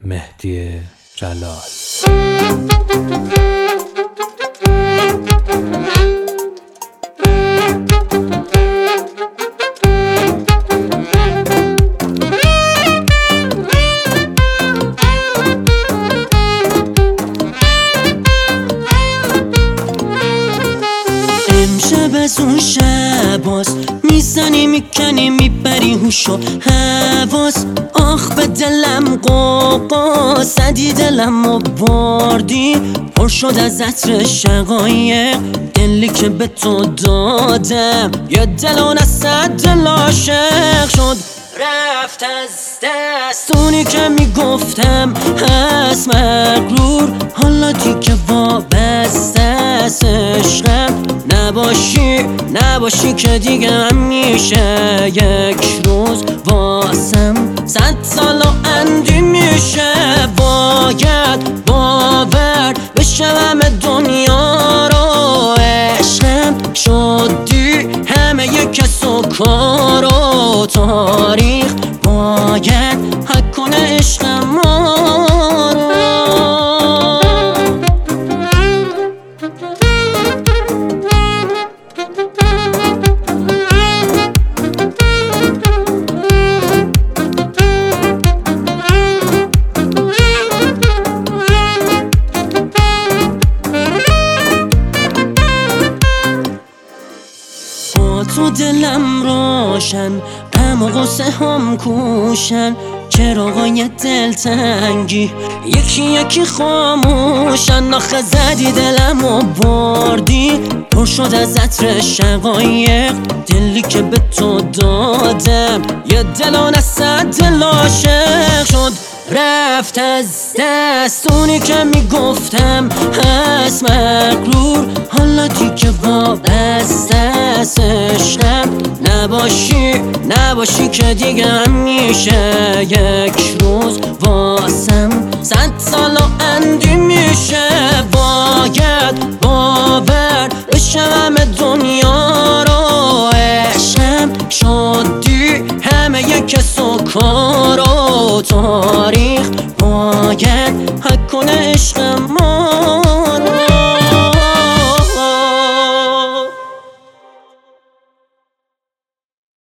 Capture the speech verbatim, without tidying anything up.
مهدی جلال. امشب از اون شباست، میزنی میکنی میبری هوش و حواس. آخ به دلم قوقا زدی، دلم و بردی، پر شد از عطر شقایق دلی که به تو دادم. یه دلون از صد دل عاشق شد، رفت از دست اونی که میگفتم هست مغرور. حالا دیگه وابسته از عشقم نباشی، نباشی که دیگه همیشه یک روز واسم صد سال و اندی میشه. باید باور بشه همه دنیا رو عشقم شدی، همه یک کس و کار و تاریخ باید حک کنه عشق ما رو. تو دلم روشن، غم و غصه هم کوشن، چراغای دلتنگی یکی یکی خاموشن. آخه زدی دلم و بردی، پر شد از عطر شقایق دلی که به تو دادم. یه دلون از صد دل عاشق شد، رفت از دست اونی که میگفتم هست مغرور. حالا دیگه وابسته از عشقم نباشی، نباشی که دیگه همیشه یک روز واسم صد سال و اندی میشه. باید باور بشه همه دنیا رو عشقم شدی، همه یک کس و کار و تاریخ باید حک کنه عشق ما.